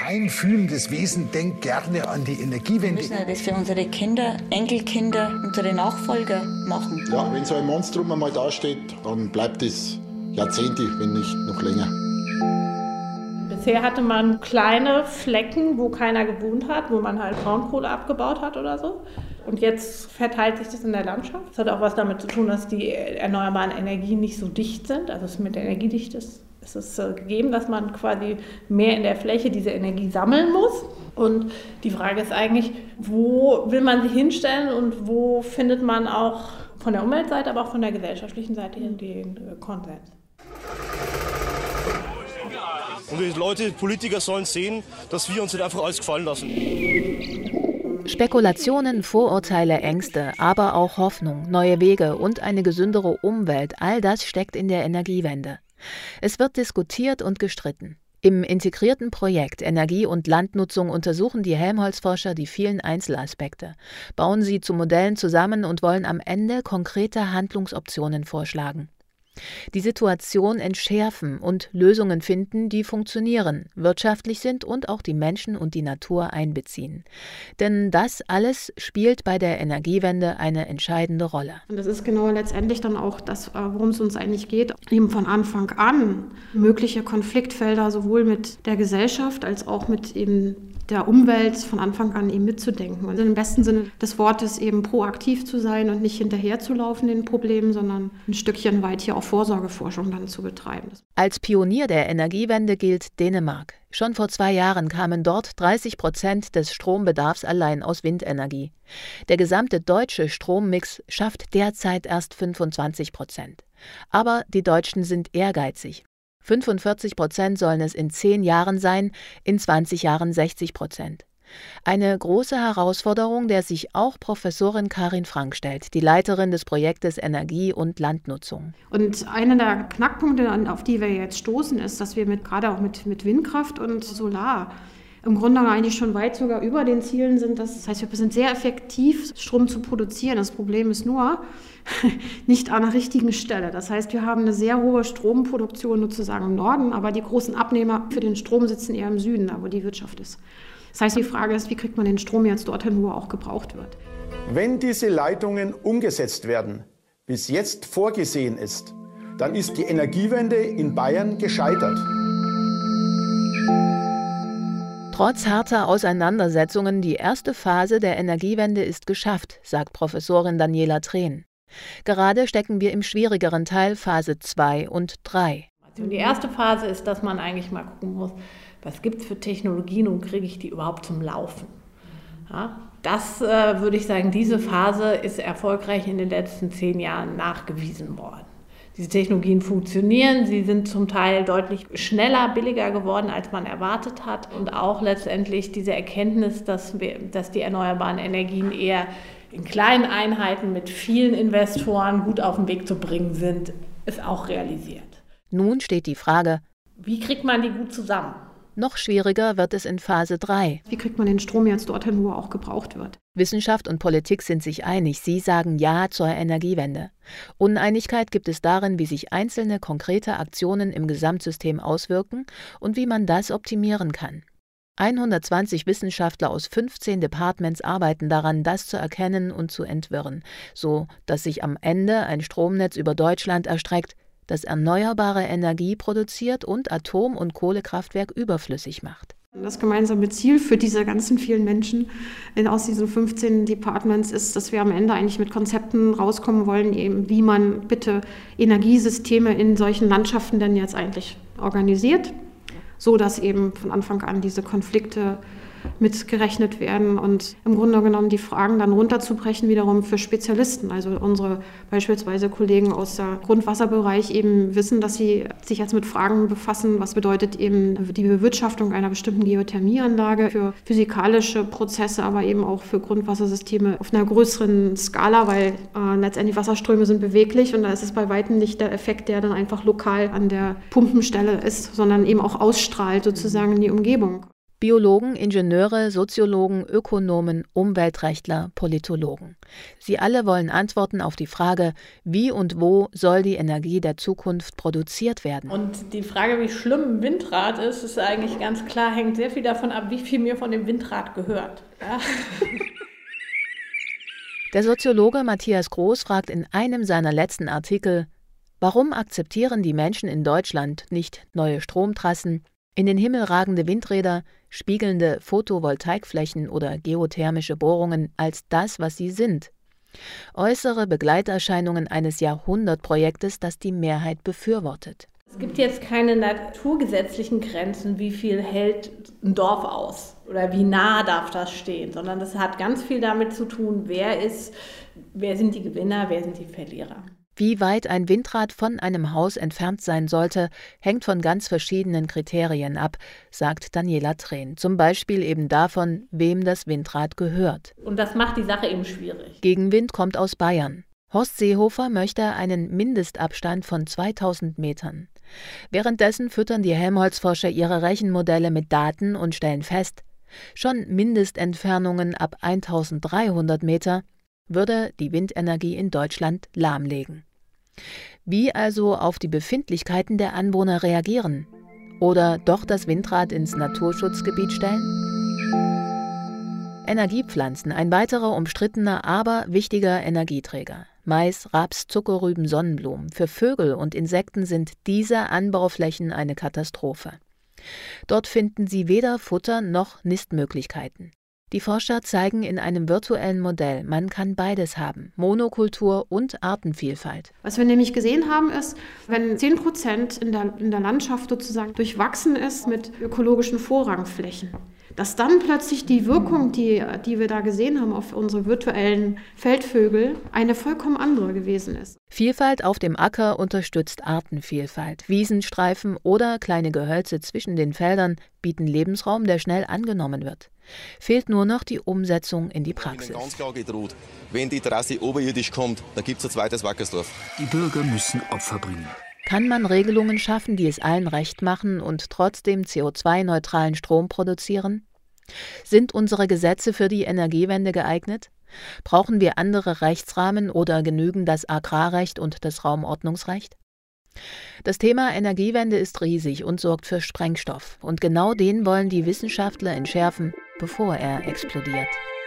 feinfühlendes Wesen denkt gerne an die Energiewende. Wir müssen das für unsere Kinder, Enkelkinder, unsere Nachfolger machen. Ja, wenn so ein Monstrum einmal dasteht, dann bleibt es Jahrzehnte, wenn nicht noch länger. Bisher hatte man kleine Flecken, wo keiner gewohnt hat, wo man halt Braunkohle abgebaut hat oder so. Und jetzt verteilt sich das in der Landschaft. Das hat auch was damit zu tun, dass die erneuerbaren Energien nicht so dicht sind. Also mit der Energiedichte ist es gegeben, dass man quasi mehr in der Fläche diese Energie sammeln muss. Und die Frage ist eigentlich, wo will man sie hinstellen und wo findet man auch von der Umweltseite, aber auch von der gesellschaftlichen Seite den Konsens. Und die Leute, Politiker sollen sehen, dass wir uns nicht einfach alles gefallen lassen. Spekulationen, Vorurteile, Ängste, aber auch Hoffnung, neue Wege und eine gesündere Umwelt, all das steckt in der Energiewende. Es wird diskutiert und gestritten. Im integrierten Projekt Energie- und Landnutzung untersuchen die Helmholtz-Forscher die vielen Einzelaspekte, bauen sie zu Modellen zusammen und wollen am Ende konkrete Handlungsoptionen vorschlagen. Die Situation entschärfen und Lösungen finden, die funktionieren, wirtschaftlich sind und auch die Menschen und die Natur einbeziehen. Denn das alles spielt bei der Energiewende eine entscheidende Rolle. Und das ist genau letztendlich dann auch das, worum es uns eigentlich geht, eben von Anfang an mögliche Konfliktfelder sowohl mit der Gesellschaft als auch mit eben der Umwelt von Anfang an eben mitzudenken. Und im besten Sinne des Wortes eben proaktiv zu sein und nicht hinterherzulaufen den Problemen, sondern ein Stückchen weit hier auch Vorsorgeforschung dann zu betreiben. Als Pionier der Energiewende gilt Dänemark. Schon vor 2 Jahren kamen dort 30% des Strombedarfs allein aus Windenergie. Der gesamte deutsche Strommix schafft derzeit erst 25%. Aber die Deutschen sind ehrgeizig. 45% sollen es in 10 Jahren sein, in 20 Jahren 60%. Eine große Herausforderung, der sich auch Professorin Karin Frank stellt, die Leiterin des Projektes Energie- und Landnutzung. Und einer der Knackpunkte, auf die wir jetzt stoßen, ist, dass wir gerade auch mit Windkraft und Solar im Grunde eigentlich schon weit sogar über den Zielen sind. Das heißt, wir sind sehr effektiv, Strom zu produzieren. Das Problem ist nur, nicht an der richtigen Stelle. Das heißt, wir haben eine sehr hohe Stromproduktion sozusagen im Norden, aber die großen Abnehmer für den Strom sitzen eher im Süden, da wo die Wirtschaft ist. Das heißt, die Frage ist, wie kriegt man den Strom jetzt dorthin, wo er auch gebraucht wird? Wenn diese Leitungen umgesetzt werden, wie es jetzt vorgesehen ist, dann ist die Energiewende in Bayern gescheitert. Trotz harter Auseinandersetzungen, die erste Phase der Energiewende ist geschafft, sagt Professorin Daniela Trehn. Gerade stecken wir im schwierigeren Teil, Phase 2 und 3. Die erste Phase ist, dass man eigentlich mal gucken muss, was gibt es für Technologien und kriege ich die überhaupt zum Laufen? Ja, das würde ich sagen, diese Phase ist erfolgreich in den letzten 10 Jahren nachgewiesen worden. Diese Technologien funktionieren, sie sind zum Teil deutlich schneller, billiger geworden, als man erwartet hat. Und auch letztendlich diese Erkenntnis, dass die erneuerbaren Energien eher in kleinen Einheiten mit vielen Investoren gut auf den Weg zu bringen sind, ist auch realisiert. Nun steht die Frage, wie kriegt man die gut zusammen? Noch schwieriger wird es in Phase 3. Wie kriegt man den Strom jetzt dorthin, wo er auch gebraucht wird? Wissenschaft und Politik sind sich einig. Sie sagen Ja zur Energiewende. Uneinigkeit gibt es darin, wie sich einzelne konkrete Aktionen im Gesamtsystem auswirken und wie man das optimieren kann. 120 Wissenschaftler aus 15 Departments arbeiten daran, das zu erkennen und zu entwirren, so dass sich am Ende ein Stromnetz über Deutschland erstreckt, das erneuerbare Energie produziert und Atom- und Kohlekraftwerk überflüssig macht. Das gemeinsame Ziel für diese ganzen vielen Menschen aus diesen 15 Departments ist, dass wir am Ende eigentlich mit Konzepten rauskommen wollen, eben wie man bitte Energiesysteme in solchen Landschaften denn jetzt eigentlich organisiert, so dass eben von Anfang an diese Konflikte mitgerechnet werden und im Grunde genommen die Fragen dann runterzubrechen wiederum für Spezialisten. Also unsere beispielsweise Kollegen aus der Grundwasserbereich eben wissen, dass sie sich jetzt mit Fragen befassen, was bedeutet eben die Bewirtschaftung einer bestimmten Geothermieanlage für physikalische Prozesse, aber eben auch für Grundwassersysteme auf einer größeren Skala, weil letztendlich Wasserströme sind beweglich und da ist es bei weitem nicht der Effekt, der dann einfach lokal an der Pumpenstelle ist, sondern eben auch ausstrahlt sozusagen in die Umgebung. Biologen, Ingenieure, Soziologen, Ökonomen, Umweltrechtler, Politologen. Sie alle wollen Antworten auf die Frage, wie und wo soll die Energie der Zukunft produziert werden. Und die Frage, wie schlimm ein Windrad ist eigentlich ganz klar, hängt sehr viel davon ab, wie viel mir von dem Windrad gehört. Ja? Der Soziologe Matthias Groß fragt in einem seiner letzten Artikel, warum akzeptieren die Menschen in Deutschland nicht neue Stromtrassen, in den Himmel ragende Windräder, spiegelnde Photovoltaikflächen oder geothermische Bohrungen als das, was sie sind? Äußere Begleiterscheinungen eines Jahrhundertprojektes, das die Mehrheit befürwortet. Es gibt jetzt keine naturgesetzlichen Grenzen, wie viel hält ein Dorf aus oder wie nah darf das stehen, sondern das hat ganz viel damit zu tun, wer sind die Gewinner, wer sind die Verlierer. Wie weit ein Windrad von einem Haus entfernt sein sollte, hängt von ganz verschiedenen Kriterien ab, sagt Daniela Trehn. Zum Beispiel eben davon, wem das Windrad gehört. Und das macht die Sache eben schwierig. Gegenwind kommt aus Bayern. Horst Seehofer möchte einen Mindestabstand von 2000 Metern. Währenddessen füttern die Helmholtz-Forscher ihre Rechenmodelle mit Daten und stellen fest, schon Mindestentfernungen ab 1300 Meter würde die Windenergie in Deutschland lahmlegen. Wie also auf die Befindlichkeiten der Anwohner reagieren? Oder doch das Windrad ins Naturschutzgebiet stellen? Energiepflanzen, ein weiterer umstrittener, aber wichtiger Energieträger. Mais, Raps, Zuckerrüben, Sonnenblumen. Für Vögel und Insekten sind diese Anbauflächen eine Katastrophe. Dort finden sie weder Futter noch Nistmöglichkeiten. Die Forscher zeigen in einem virtuellen Modell, man kann beides haben, Monokultur und Artenvielfalt. Was wir nämlich gesehen haben, ist, wenn 10% in der Landschaft sozusagen durchwachsen ist mit ökologischen Vorrangflächen, dass dann plötzlich die Wirkung, die wir da gesehen haben auf unsere virtuellen Feldvögel, eine vollkommen andere gewesen ist. Vielfalt auf dem Acker unterstützt Artenvielfalt. Wiesenstreifen oder kleine Gehölze zwischen den Feldern bieten Lebensraum, der schnell angenommen wird. Fehlt nur noch die Umsetzung in die Praxis. Ganz klar gedroht, wenn die Trasse oberirdisch kommt, dann gibt es ein zweites Wackersdorf. Die Bürger müssen Opfer bringen. Kann man Regelungen schaffen, die es allen recht machen und trotzdem CO2-neutralen Strom produzieren? Sind unsere Gesetze für die Energiewende geeignet? Brauchen wir andere Rechtsrahmen oder genügen das Agrarrecht und das Raumordnungsrecht? Das Thema Energiewende ist riesig und sorgt für Sprengstoff. Und genau den wollen die Wissenschaftler entschärfen, bevor er explodiert.